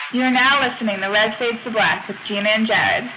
You are now listening to Red Fades to Black with Gina and Jared.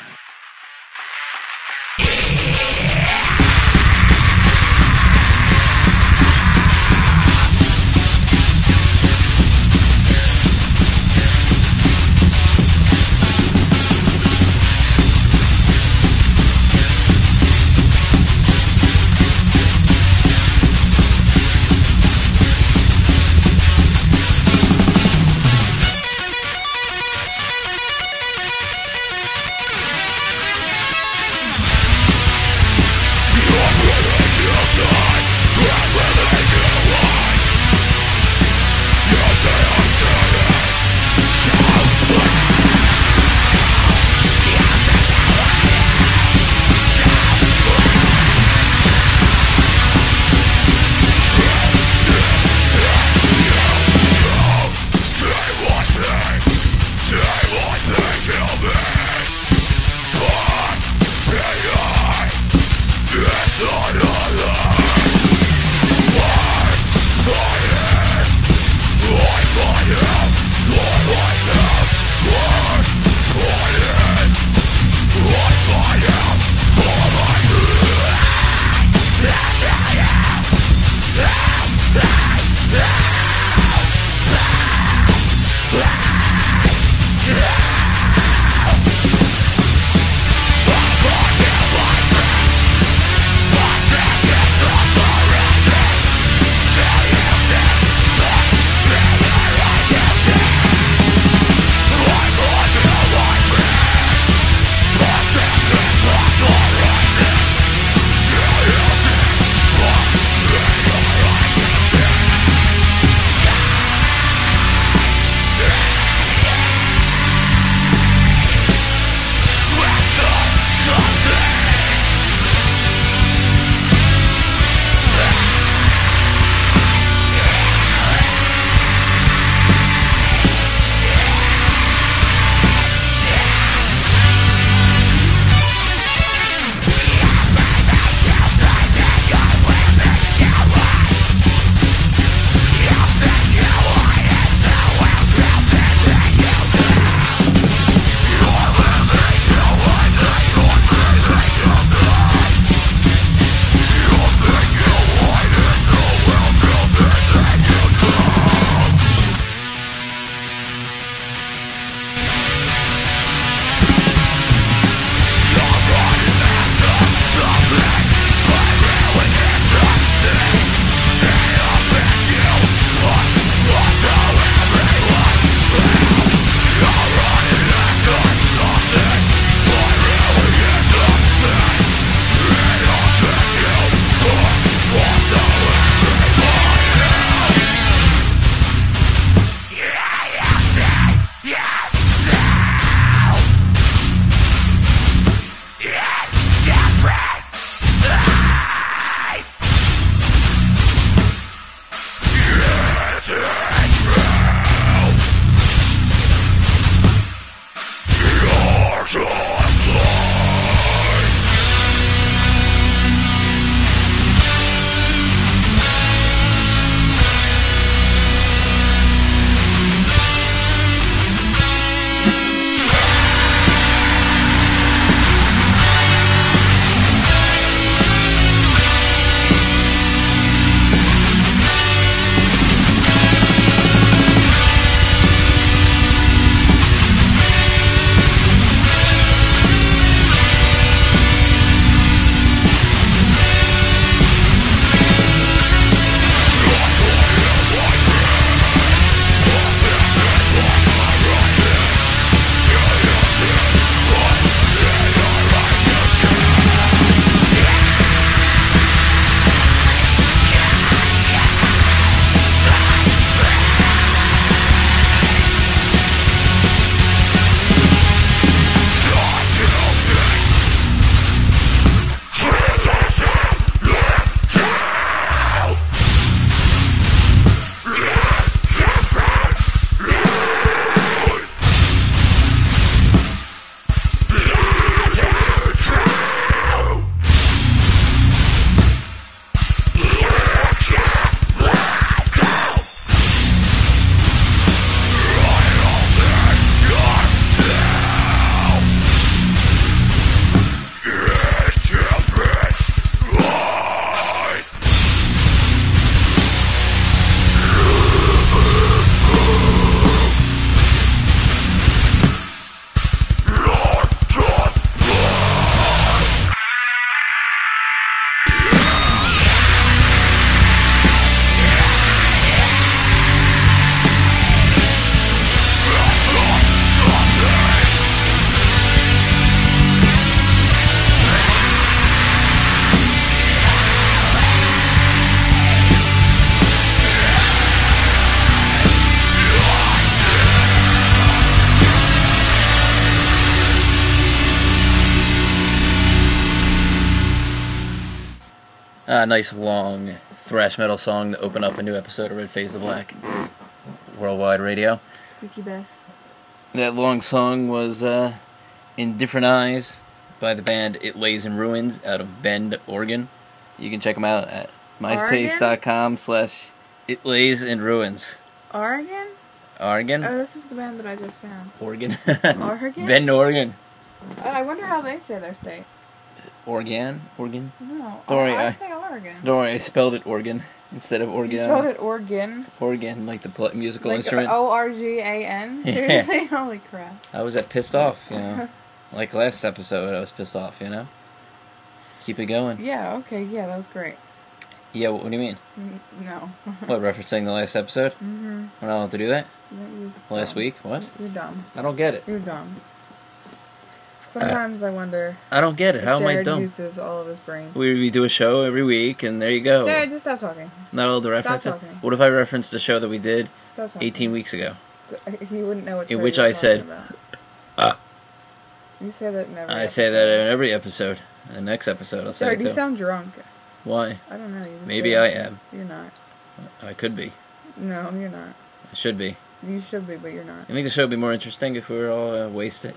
Nice long thrash metal song to open up a new episode of Red Phase the Black Worldwide Radio. Squeaky bed. That long song was In Different Eyes by the band It Lays in Ruins out of Bend, Oregon. You can check them out at myspace.com/It Lays in Ruins. Oregon? Oregon? Oh, this is the band that I just found. Oregon? Oregon? Bend, Oregon. I wonder how they say their state. Oregon? No, Don't worry, I say Oregon. Don't worry, I spelled it Oregon instead of Oregon. You spelled it Oregon? Oregon, like the musical like instrument. Organ? Seriously? Holy crap. I was pissed off, you know. Like last episode, I was pissed off, you know. Keep it going. Yeah, okay, yeah, that was great. Yeah, what do you mean? No. What, referencing the last episode? Mm-hmm. We're not allowed to do that? Last dumb. week? What? You're dumb. I don't get it. You're dumb. Sometimes I wonder. I don't get it. How am I Jared dumb? uses all of his brain. We do a show every week, and there you go. Jared, just stop talking. Not allowed to reference it? Stop talking. What if I referenced the show that we did Stop talking. 18 weeks ago? He wouldn't know what show In which you were I said, talking about. You say that in every I episode. say that in every episode. The next episode, I'll say Jared, it you too. sound drunk. Why? I don't know. You just Maybe say I that. am. You're not. I could be. No, you're not. I should be. You should be, but you're not. You think the show would be more interesting if we were all wasted?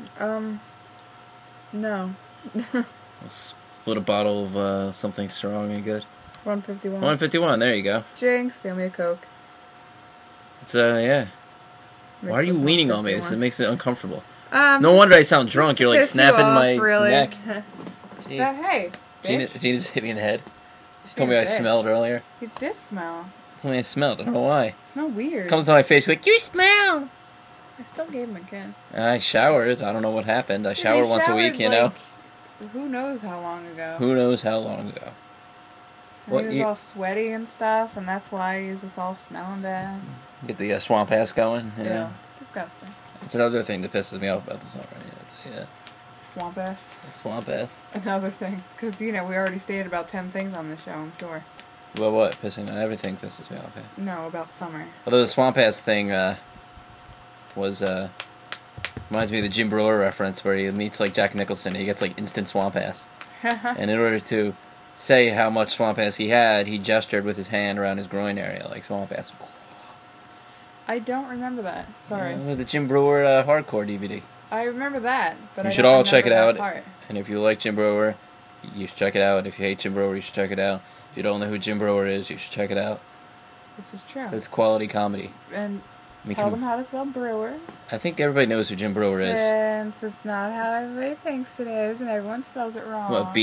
No. We'll split a bottle of something strong and good. 151. 151, there you go. Jinx, steal me a Coke. It's, yeah. Mix Why are you with leaning on me? 151. It makes it uncomfortable. No No wonder I sound drunk. You're like piss you snapping off, my really. neck. Hey, Gina bitch. just hit me in the head. She told me I Bitch. smelled earlier. You did smell. Told me I smelled. I don't know why. You smell weird. Comes to my face, she's like, you smell! I still gave him a kiss. I showered. I don't know what happened. I Dude, shower he once a week, showered, you know? like, who knows how long ago. Who knows how long ago. And What he was you- all sweaty and stuff, and that's why he's just all smelling bad. Get the swamp ass going, you Ew, know? it's disgusting. It's another thing that pisses me off about the song, right? Yeah. Swamp ass. Swamp ass. Another thing. Because, we already stated about 10 things on the show, I'm sure. Well, what? Pissing on everything pisses me off. Yeah. No, about summer. Although the swamp ass thing was reminds me of the Jim Brewer reference where he meets like Jack Nicholson and he gets like instant swamp ass. And in order to say how much swamp ass he had, he gestured with his hand around his groin area like swamp ass. I don't remember that. Sorry. With the Jim Brewer hardcore DVD. I remember that, but You I should don't all check it remember that out. part. And if you like Jim Brewer, you should check it out. If you hate Jim Brewer, you should check it out. If you don't know who Jim Brewer is, you should check it out. This is true. It's quality comedy. And We tell can- them how to spell Brewer. I think everybody knows who Jim Brewer is. Since it's not how everybody thinks it is, and everyone spells it wrong. What,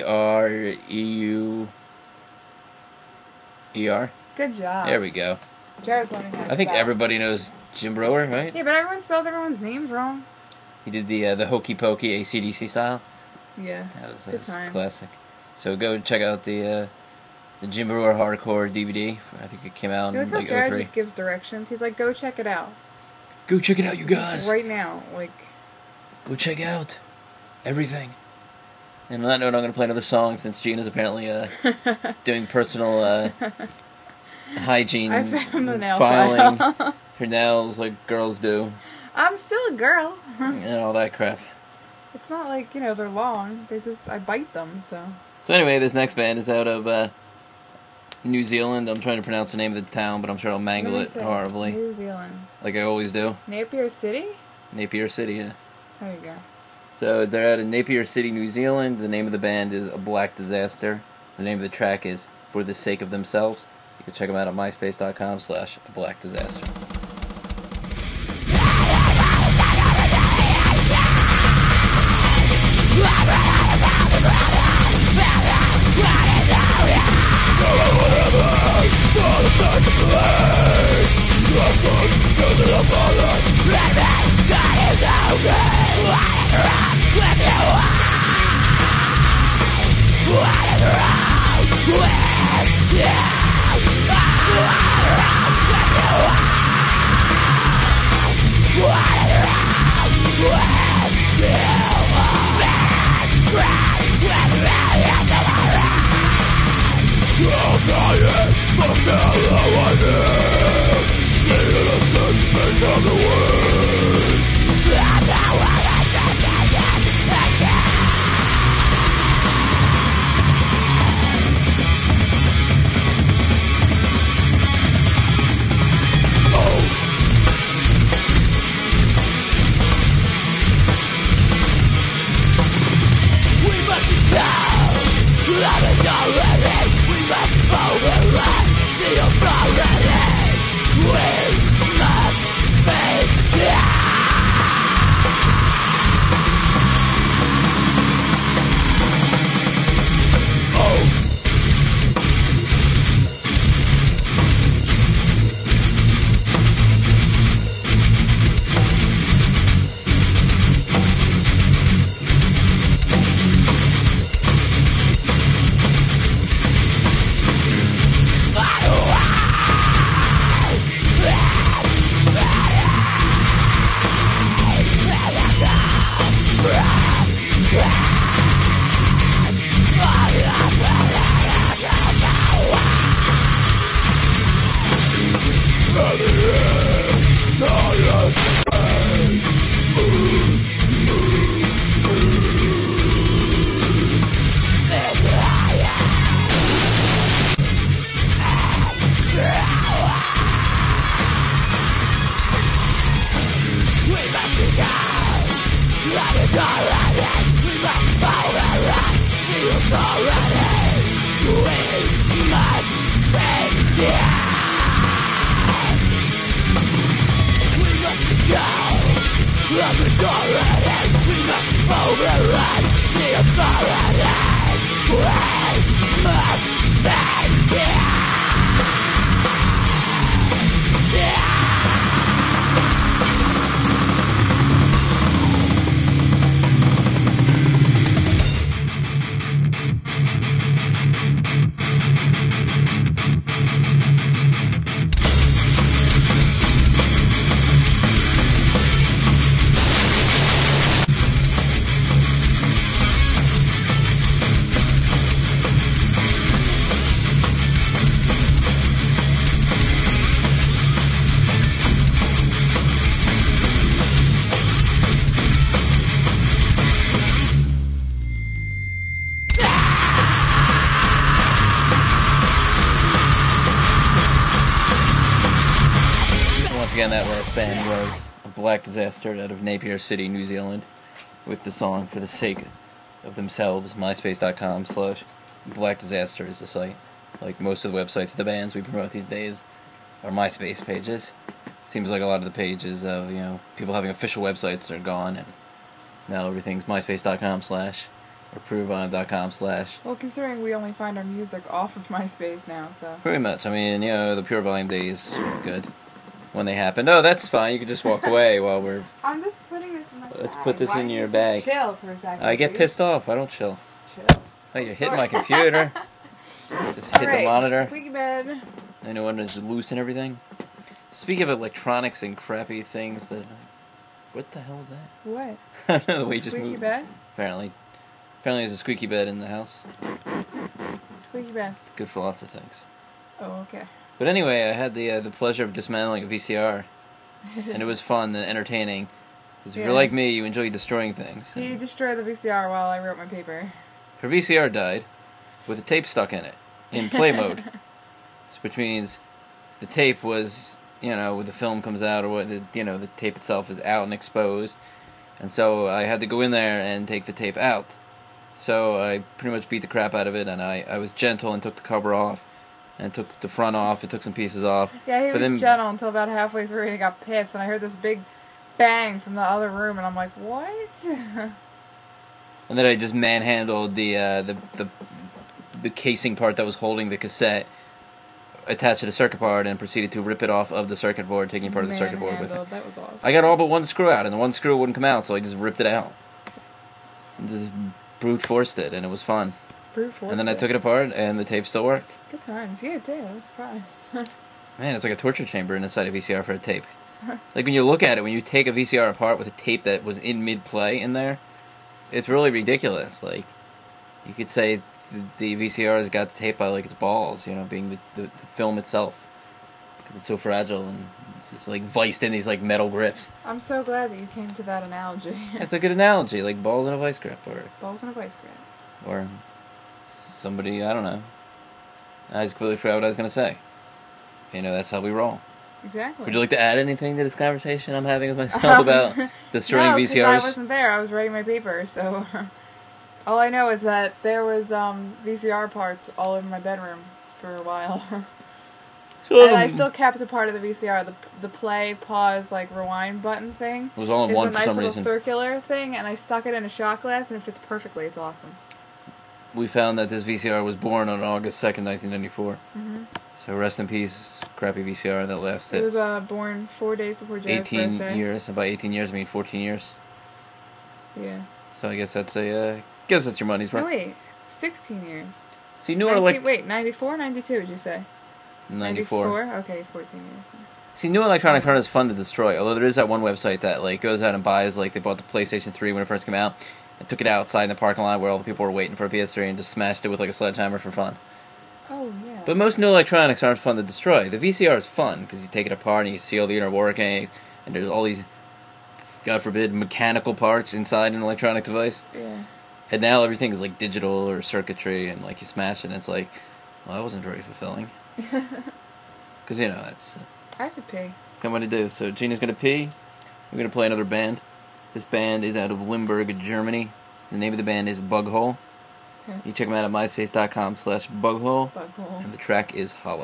B-R-E-U-E-R? Good job. There we go. Jared's learning how to I think spell. everybody knows Jim Brewer, right? Yeah, but everyone spells everyone's names wrong. He did the Hokey Pokey AC/DC style. Yeah. That was, Good times. classic. So go check out the Jim Brewer hardcore DVD. I think it came out You in look how like Jared 03. just gives directions. He's like, go check it out. Go check it out, you guys. Right now. Like, Go check out everything. And on that note, I'm going to play another song since Gina's apparently doing personal hygiene, I found the nail filing file. her nails like girls do, I'm still a girl. and all that crap. It's not like, they're long. I bite them, so. So anyway, this next band is out of New Zealand. I'm trying to pronounce the name of the town, but I'm sure I'll mangle What it did I say? horribly, New Zealand. like I always do. Napier City? Napier City, yeah. There you go. So they're out of Napier City, New Zealand. The name of the band is A Black Disaster. The name of the track is For the Sake of Themselves. You can check them out at myspace.com/A Black Disaster. Again, that last band was a Black Disaster out of Napier City, New Zealand, with the song For the Sake of Themselves. MySpace.com/Black Disaster is the site. Like most of the websites of the bands we promote these days are MySpace pages. Seems like a lot of the pages of, people having official websites are gone, and now everything's MySpace.com/ or PureVime.com/. Well, considering we only find our music off of MySpace now, so. Pretty much. I mean, the Pure Volume days were good when they happened. Oh, that's fine. You can just walk away while we're... I'm just putting this in my bag. Let's put this in your Just bag. chill for a second. I get pissed off. I don't chill. Chill. Oh, you're hitting my computer. Just hit the monitor. Squeaky bed. I know when it's loose and everything. Speaking of electronics and crappy things that... What the hell is that? What? I don't know the way you just Squeaky moved. bed? Apparently there's a squeaky bed in the house. Squeaky bed. It's good for lots of things. Oh, okay. But anyway, I had the pleasure of dismantling a VCR. And it was fun and entertaining. Because if you're like me, you enjoy destroying things. He destroyed the VCR while I wrote my paper. Her VCR died with a tape stuck in it, in play mode. Which means the tape was, when the film comes out or what, the tape itself is out and exposed. And so I had to go in there and take the tape out. So I pretty much beat the crap out of it, and I was gentle and took the cover off. And took the front off, it took some pieces off. Yeah, he was gentle until about halfway through and he got pissed, and I heard this big bang from the other room, and I'm like, what? And then I just manhandled the casing part that was holding the cassette, attached to the circuit board, and proceeded to rip it off of the circuit board, taking part of the circuit board with it. That was awesome. I got all but one screw out, and the one screw wouldn't come out, so I just ripped it out. And just brute forced it, and it was fun. And then I took it apart, and the tape still worked. Good times. Yeah, it did. I was surprised. Man, it's like a torture chamber inside a VCR for a tape. Like, when you look at it, when you take a VCR apart with a tape that was in mid-play in there, it's really ridiculous. Like, you could say the VCR has got the tape by, like, its balls, being the film itself. Because it's so fragile, and it's just, like, viced in these, like, metal grips. I'm so glad that you came to that analogy. It's a good analogy, like balls in a vice grip, or... Balls in a vice grip. Or... somebody, I don't know. I just completely forgot what I was going to say. That's how we roll. Exactly. Would you like to add anything to this conversation I'm having with myself about destroying VCRs? No, I wasn't there. I was writing my paper, so... all I know is that there was VCR parts all over my bedroom for a while. And I still kept a part of the VCR. The play, pause, rewind button thing. It was all in one for some reason. It's a nice little circular thing, and I stuck it in a shot glass, and it fits perfectly. It's awesome. We found that this VCR was born on August 2nd, 1994. Mm-hmm. So rest in peace, crappy VCR that lasted... It was born 4 days before Jared's 18 birthday. years. And by 18 years, I mean 14 years. Yeah. So I guess that's that's your money's worth. No, wait. 16 years. So you knew her like... Wait, 94, 92, would you say? 94. Okay, 14 years. See, New Electronic Furnace is fun to destroy, although there is that one website that goes out and buys, they bought the PlayStation 3 when it first came out, and took it outside in the parking lot where all the people were waiting for a PS3 and just smashed it with a sledgehammer for fun. Oh, yeah. But most new electronics aren't fun to destroy. The VCR is fun because you take it apart and you see all the inner workings, and there's all these, God forbid, mechanical parts inside an electronic device. Yeah. And now everything is like digital or circuitry, and like you smash it, and it's like, well, that wasn't very fulfilling. Because, you know, it's... I have to pee. Come on to do. So Gina's going to pee. We're going to play another band. This band is out of Limburg, Germany. The name of the band is Bughole. Okay. You check them out at myspace.com/Bughole. Bughole. And the track is Hollow.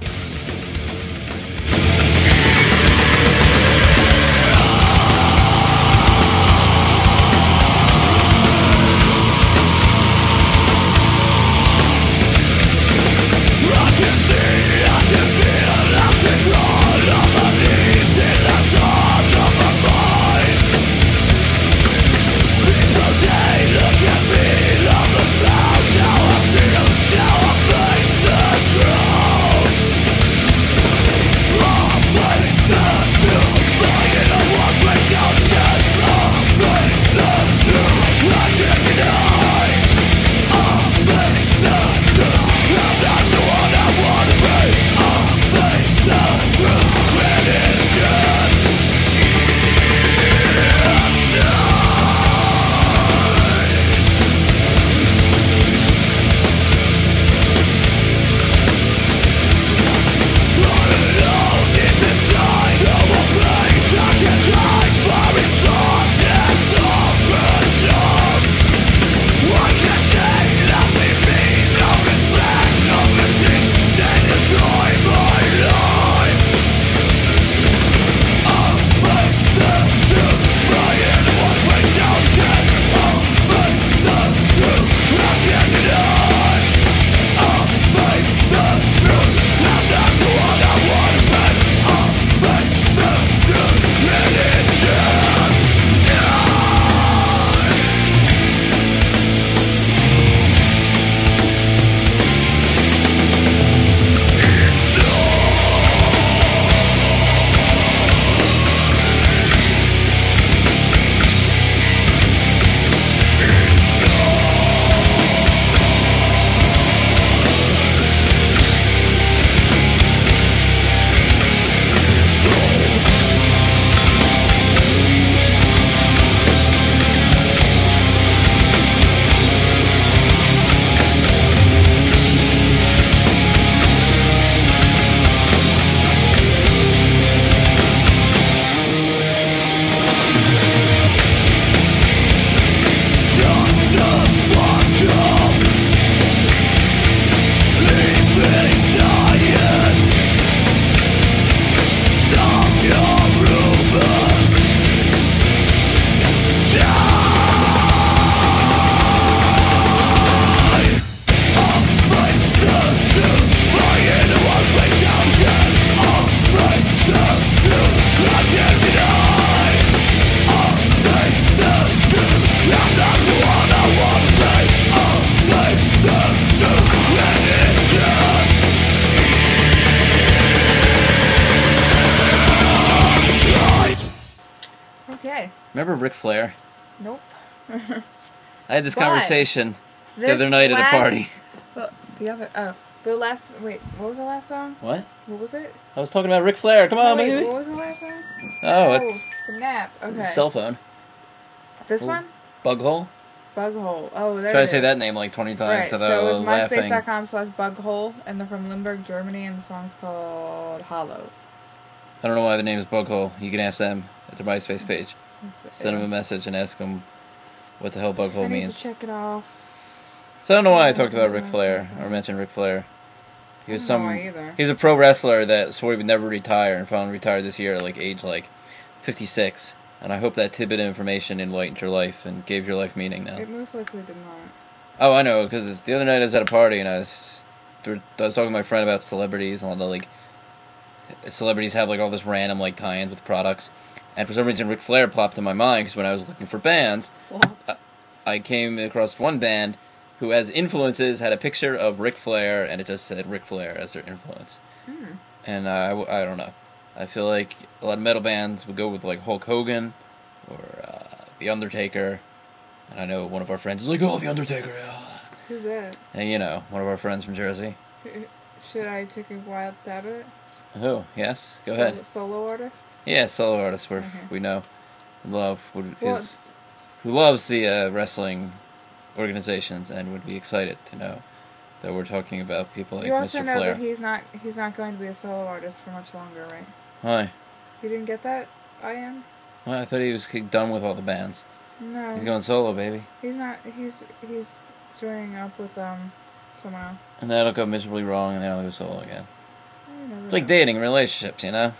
Remember Ric Flair? Nope. I had this conversation the other night at a party. What was the last song? What? What was it? I was talking about Ric Flair. Come on, baby. What was the last song? Oh, it's snap. Okay. a cell phone. This one? Bughole? Bughole. Oh, there Try it to say is. that name like 20 times. Right, So so it's laughing. myspace.com/Bughole, and they're from Limburg, Germany, and the song's called Hollow. I don't know why the name is Bughole. You can ask them at their MySpace page. Send them a message and ask them what the hell Bughole means. To check it off. So I don't know why I talked about Ric Flair or mentioned Ric Flair. He was I don't know why either. He was a pro wrestler that swore he would never retire and finally retired this year at age 56. And I hope that tidbit of information enlightened your life and gave your life meaning now. It most likely did not. Oh, I know, because the other night I was at a party and I was talking to my friend about celebrities and all the celebrities have all this random tie-ins with products. And for some reason Ric Flair plopped in my mind because when I was looking for bands, I came across one band who, as influences, had a picture of Ric Flair and it just said Ric Flair as their influence. And I don't know. I feel like a lot of metal bands would go with Hulk Hogan or The Undertaker. And I know one of our friends is oh, The Undertaker, yeah. Who's that? And one of our friends from Jersey. Should I take a wild stab at it? Who? Yes? Go ahead. Solo artist? Yeah, solo artist we know, who loves the wrestling organizations and would be excited to know that we're talking about people like Mr. Flair. You also know that he's not going to be a solo artist for much longer, right? Why? You didn't get that, Ian? Well, I thought he was done with all the bands. No. He's going solo, baby. He's not. He's joining up with someone else. And that'll go miserably wrong, and then I'll go solo again. It's like dating relationships, you know?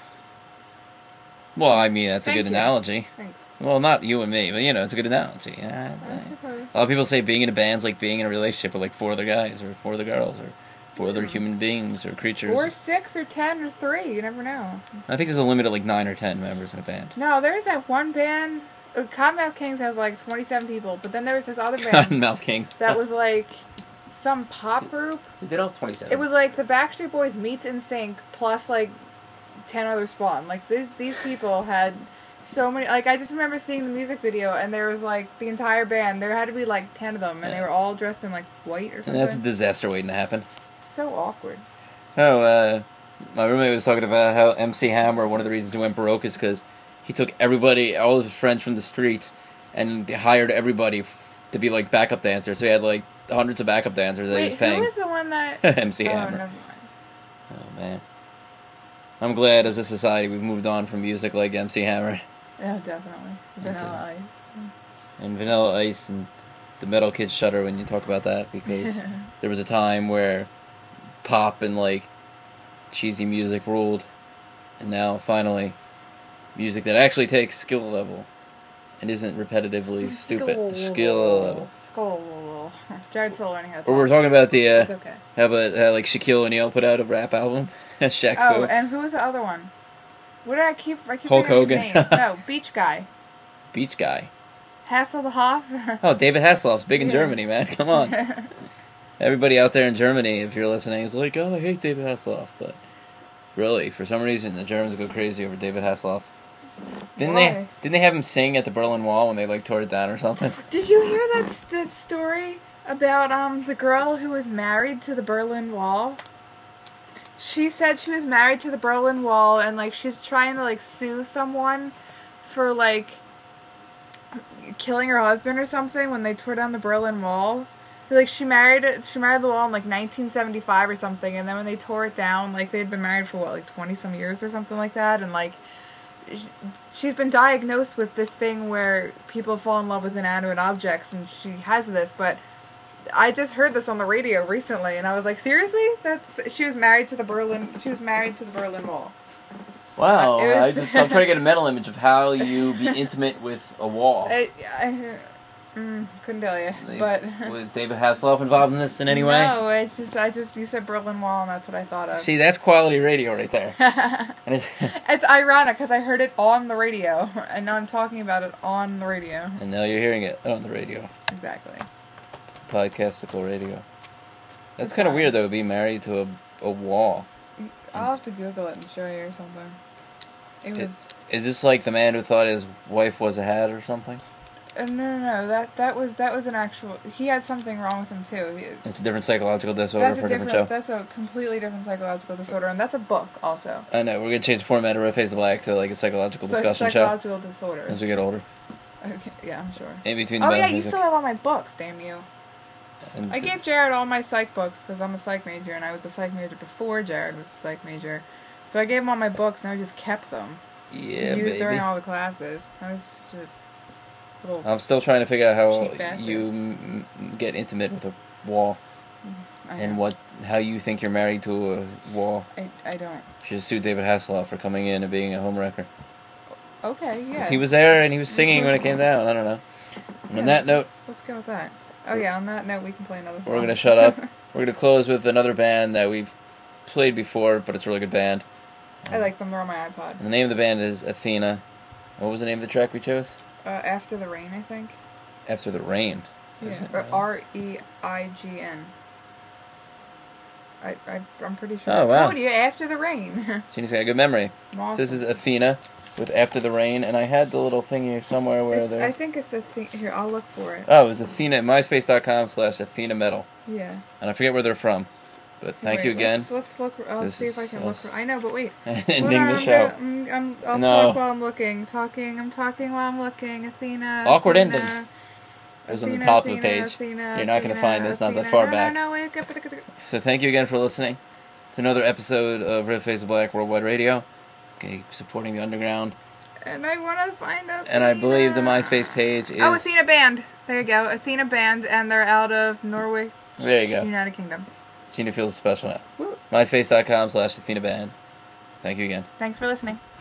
Well, I mean, that's a good analogy. Thanks. Well, not you and me, but, you know, it's a good analogy. I suppose. A lot of people say being in a band's like being in a relationship with, like, 4 other guys, or 4 other girls, or 4 other human beings, or creatures. Or 6, or 10, or 3. You never know. I think there's a limit of, like, 9 or 10 members in a band. No, there's that one band... Cottonmouth Kings has, like, 27 people, but then there was this other band... Cottonmouth Kings. that was, like... some pop group. They don't have 27. It was like the Backstreet Boys meets NSYNC plus like 10 other Spawn. Like these people had so many. Like I just remember seeing the music video and there was like the entire band. There had to be like 10 of them and they were all dressed in like white or something. And that's a disaster waiting to happen. So awkward. Oh, my roommate was talking about how MC Hammer, one of the reasons he went broke is because he took everybody, all of his friends from the streets, and hired everybody to be like backup dancers. So he had like hundreds of backup dancers that he was paying. Who was the one that... MC Hammer. Never mind. Oh, man. I'm glad as a society we've moved on from music like MC Hammer. Yeah, definitely. Vanilla Ice. And Vanilla Ice and the Metal Kids shudder when you talk about that because there was a time where pop and like cheesy music ruled, and now finally music that actually takes skill level and isn't repetitively stupid. Skill level. Jared's still learning how to talk. Or we're talking about the It's okay. how about like Shaquille O'Neal put out a rap album? Shaq Oh, Fu. and who was the other one? What did I keep Hulk forgetting Hogan. his name. No, Beach Guy. Beach Guy. Hasselhoff. Oh, David Hasselhoff's big in Germany, man. Come on. Everybody out there in Germany, if you're listening, is like, oh, I hate David Hasselhoff. But really, for some reason, the Germans go crazy over David Hasselhoff. Didn't they have him sing at the Berlin Wall when they like tore it down or something? Did you hear that story about the girl who was married to the Berlin Wall? She said she was married to the Berlin Wall and like she's trying to like sue someone for like killing her husband or something when they tore down the Berlin Wall. Like she married the wall in like 1975 or something, and then when they tore it down, like they'd been married for what, like 20 some years or something like that, and like she's been diagnosed with this thing where people fall in love with inanimate objects, and she has this, but I just heard this on the radio recently, and I was like, seriously? She was married to the Berlin Wall. Wow, I'm trying to get a mental image of how you be intimate with a wall. Couldn't tell you, but... Was David Hasselhoff involved in this in any way? No, you said Berlin Wall, and that's what I thought of. See, that's quality radio right there. And it's ironic, because I heard it on the radio, and now I'm talking about it on the radio. And now you're hearing it on the radio. Exactly. Podcastical radio. That's kind of weird, though, being married to a wall. I'll have to Google it and show you or something. Is this like the man who thought his wife was a hat or something? No. That was an actual... He had something wrong with him, too. It's a different psychological disorder for a different show. That's a completely different psychological disorder, and that's a book, also. I know. We're going to change the format of Red Face the Black to like a psychological discussion psychological disorders. as we get older. Okay, yeah, I'm sure. In between the you music. still have all my books, damn you. And I gave Jared all my psych books, because I'm a psych major, and I was a psych major before Jared was a psych major. So I gave him all my books, and I just kept them. Yeah, to use during all the classes. I was just I'm still trying to figure out how you get intimate with a wall, and how you think you're married to a wall. I don't. You should sue David Hasselhoff for coming in and being a homewrecker. Okay, yeah. 'Cause he was there and he was singing when it came down. I don't know. And on that note, let's go with that. Oh yeah, on that note, we can play another song. We're gonna shut up. We're gonna close with another band that we've played before, but it's a really good band. I like them. They're on my iPod. And the name of the band is Athena. What was the name of the track we chose? After the Rain, I think. After the Rain. Yeah, or REIGN. I'm pretty sure. Oh, I told you, After the Rain. She's got a good memory. Awesome. So this is Athena with After the Rain, and I had the little thing here somewhere where I think it's here, I'll look for it. Oh, it was Athena, myspace.com/Athena Metal. Yeah. And I forget where they're from. But thank you again. Let's look. I'll see if I can look. I know, but wait. Ending the show. I'll talk while I'm looking. I'm talking while I'm looking. Athena. Awkward Athena, ending. It was on the top of the page. You're not going to find this, not that far back. No, wait. So thank you again for listening to another episode of Red Face the Black Worldwide Radio. Okay, supporting the underground. And I want to find Athena. And I believe the MySpace page is... Oh, Athena Band. There you go. Athena Band, and they're out of Norway. There you go. United Kingdom. Gina feels special now. MySpace.com/Athena Band. Thank you again. Thanks for listening.